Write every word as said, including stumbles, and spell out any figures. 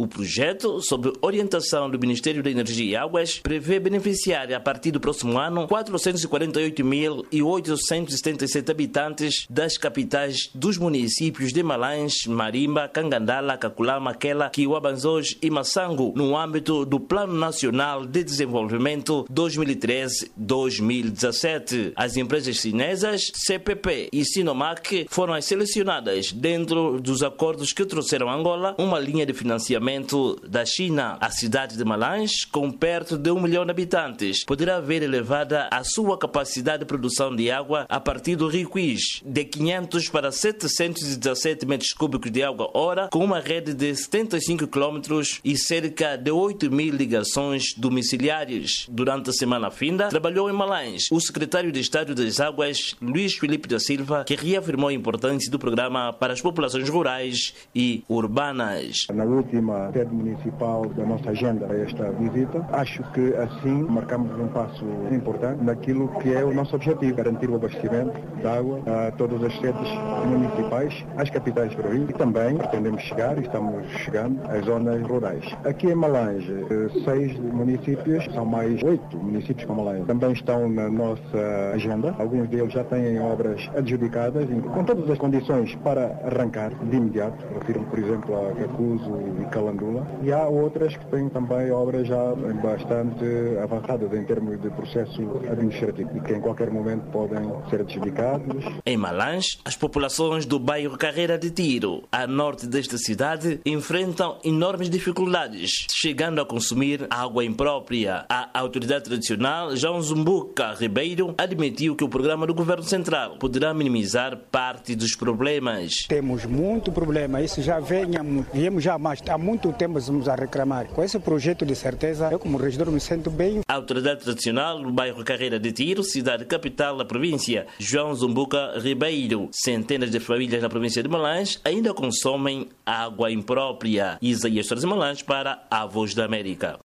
O projeto, sob orientação do Ministério da Energia e Águas, prevê beneficiar a partir do próximo ano quatrocentos e quarenta e oito mil oitocentos e setenta e sete habitantes das capitais dos municípios de Malães, Marimba, Cangandala, Caculama, Quela, Quiuabanzós e Massango, no âmbito do Plano Nacional de Desenvolvimento dois mil e treze a dois mil e dezassete. As empresas chinesas C P P e Sinomac foram as selecionadas dentro dos acordos que trouxeram a Angola uma linha de financiamento da China. A cidade de Malães, com perto de um milhão de habitantes, poderá ver elevada a sua capacidade de produção de água a partir do rio Quis, de quinhentos para setecentos e dezassete metros cúbicos de água hora, com uma rede de setenta e cinco quilômetros e cerca de oito mil ligações domiciliares. Durante a semana finda, trabalhou em Malães o secretário de Estado das Águas, Luís Filipe da Silva, que reafirmou a importância do programa para as populações rurais e urbanas. Na última sede municipal da nossa agenda para esta visita, acho que assim marcamos um passo importante naquilo que é o nosso objetivo, garantir o abastecimento de água a todas as sedes municipais, às capitais do país e também pretendemos chegar, e estamos chegando, às zonas rurais. Aqui em Malães, seis municípios, são mais oito municípios com Malães, também estão na nossa agenda. Alguns deles já têm obras adjudicadas, com todas as condições para arrancar de imediato. Refiro-me, por exemplo, a Cacuzo e Calandula. E há outras que têm também obras já bastante avançadas em termos de processo administrativo e que em qualquer momento podem ser adjudicados. Em Malães, as populações do bairro Carreira de Tiro, a norte desta cidade, enfrentam enormes dificuldades, chegando a consumir água imprópria. A autoridade tradicional, João Zumbuca Ribeiro, admitiu que o programa do Governo Central poderá minimizar parte dos problemas. Temos muito problema, isso já vem, viemos já mais, há muito tempo estamos a reclamar. Com esse projeto, de certeza, eu como regedor me sinto bem. A autoridade tradicional do bairro Carreira de Tiro, cidade capital da província, João Zumbuca Ribeiro. Centenas de famílias na província de Malães ainda consomem água imprópria. Isaías Torres Malães para a Voz da América.